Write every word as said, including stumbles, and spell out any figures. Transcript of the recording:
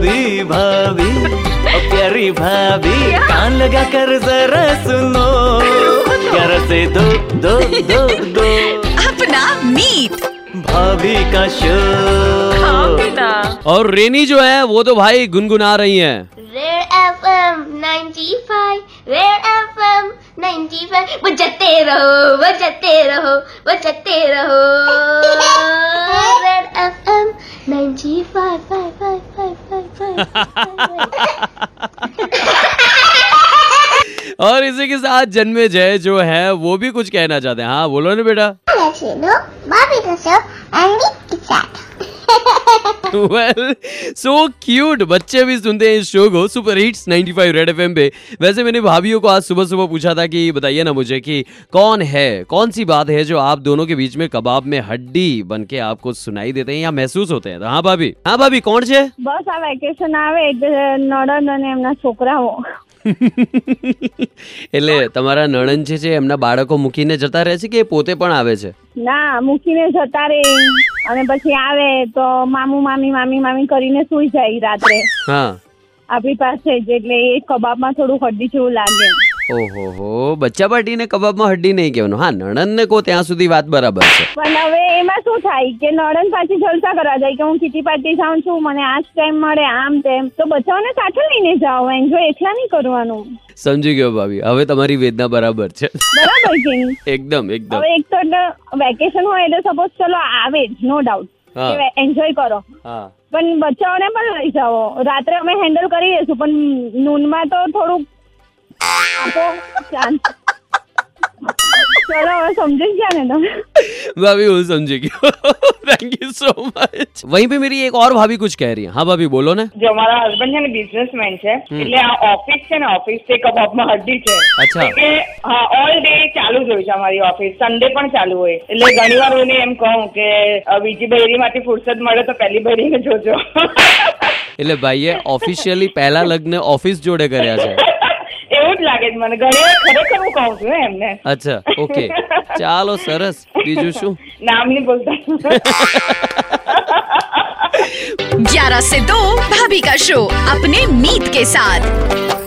भाभी भाभी ओ प्यारी भाभी, कान लगा कर जरा सुनो, प्यार से दो दो दो दो अपना मीत भाभी का शो। और रेनी जो है वो तो भाई गुनगुना रही है। Red F M ninety five, red F M ninety five, बजाते रहो बजाते रहो बजाते रहो, red F M ninety five five five five five. और इसी के साथ जन्मे जय जो है वो भी कुछ कहना चाहते हैं। हाँ बोलो ना बेटा। भाभी का शो के साथ। वेल सो क्यूट, बच्चे भी सुनते हैं इस शो को super hits ninety five red FM पे। वैसे मैंने भाभीियों को आज सुबह सुबह पूछा था कि बताइए ना मुझे कि कौन है, कौन सी बात है जो आप दोनों के बीच में कबाब में हड्डी बनके आपको सुनाई देते हैं या महसूस होते हैं। तो हाँ भाभी, हाँ भाभी कौन છે? બસ આ વેકેશન આવે એટલે નણંદ અને એમના છોકરાઓ। એટલે તમારા નણંદ છે જે એમના બાળકો મૂકીને જતા રહે છે કે પોતે પણ આવે છે? ના, મૂકીને જતા રે અને પછી આવે તો મામુ મામી મામી મામી કરીને સૂઈ જાય રાત્રે। હા, આપણી પાસે જ, એટલે એ કબાબમાં થોડું હड्डी જેવું લાગે। ઓહો હો, બચ્ચા પાર્ટીને કબાબમાં હड्डी નહીં કહેવાનું। હા, નણંદને કો ત્યાં સુધી વાત બરાબર છે, પણ હવે એમાં શું થાય કે નણંદ પાછી જલસા કરવા જાય કે હું કિટી પાર્ટી જાઉં છું, મને આ જ ટાઈમ મળે આમ તેમ, તો બચ્ચાઓને સાથે લઈને જાઓ, એન્જોય એકલા નહીં કરવાનું। સમજી ગયો ભાભી, હવે તમારી વેદના બરાબર છે। બરાબર કે નહીં? એકદમ એકદમ। હવે એક તો વેકેશન હોય એટલે સપોઝ ચલો આવે જ, નો ડાઉટ કે એન્જોય કરો, પણ બચ્ચાઓને પણ લઈ જાઓ। રાત્રે અમે હેન્ડલ કરી લઈશું, પણ નૂનમાં તો થોડુંક चलो समझ गया ने तुम। भाभी वो समझ गया। Thank you so much. वहीं पे मेरी एक और भाभी कुछ कह रही है। हाँ भाभी बोलो ने। जो हमारा हस्बैंड है ने बिजनेसमेन है, એટલે આ ઓફિસ છે ને, ઓફિસ તે કબાબમાં હड्डी છે। અચ્છા। એટલે હા, ઓલ ડે ચાલુ જ હોય છે અમારી ઓફિસ, સન્ડે પણ ચાલુ હોય। એટલે ઘણીવાર હું એમ કહું કે બીજી બૈરીમાંથી ફુરસત મળે તો પહેલી બૈરીને જોજો। એટલે ભાઈએ ઓફિશિયલી પહેલા લગ્ન ઓફિસ જોડે કર્યા છે એવું જ લાગે છે મને, ઘણી ખરેખર હું કહું છું એમને। અચ્છા, ઓકે, ચાલો સરસ। બીજું શું? નામ નહીં બોલતા। ग्यारह से दो भाभी का शो अपने मीत के साथ।